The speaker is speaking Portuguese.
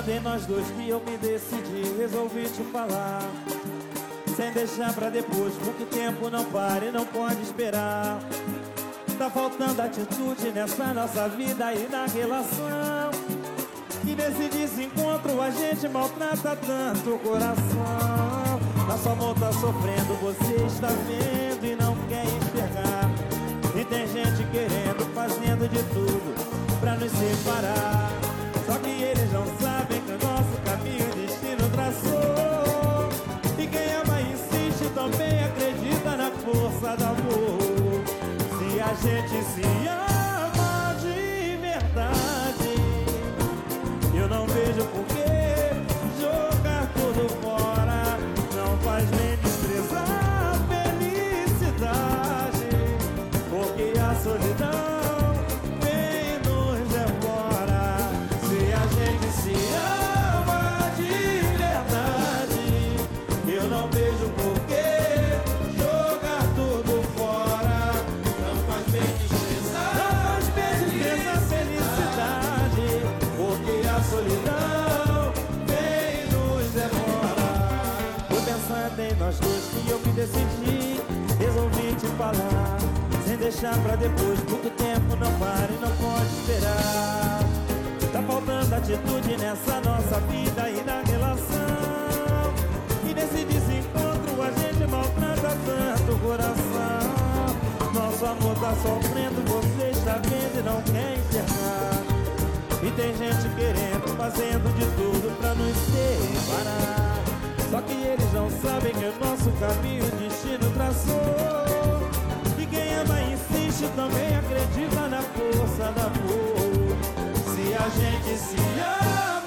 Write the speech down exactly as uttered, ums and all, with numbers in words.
pensando em nós dois que eu me decidi, resolvi te falar, sem deixar pra depois, porque o tempo não para e não pode esperar. Tá faltando atitude nessa nossa vida e na relação, e nesse desencontro a gente maltrata tanto o coração. Nosso amor tá sofrendo, você está vendo e não quer enxergar. E tem gente querendo, fazendo de tudo pra nos separar. Só que eles não sabem que o nosso caminho o destino traçou. E quem ama insiste, também acredita na força do amor. Se a gente se ama de verdade, eu não vejo por que jogar tudo fora. Não faz nem desprezar a felicidade, porque a solidão vem nos devora. Se a gente se ama de verdade, eu não vejo por que jogar tudo fora. Não faz bem desprezar, não faz bem desprezar a felicidade, porque a solidão vem nos devora. Tô pensando em nós dois que eu me decidi, resolvi te falar, sem deixar pra depois, porque o tempo não para e não pode esperar. Tá faltando atitude nessa nossa vida e na relação, e nesse desencontro a gente maltrata tanto o coração. Nosso amor tá sofrendo, você está vendo e não quer enxergar. E tem gente querendo, fazendo de tudo pra nos separar. Só que eles não sabem que o nosso caminho o destino traçou. E quem ama insiste, também acredita na força do amor. Se a gente se ama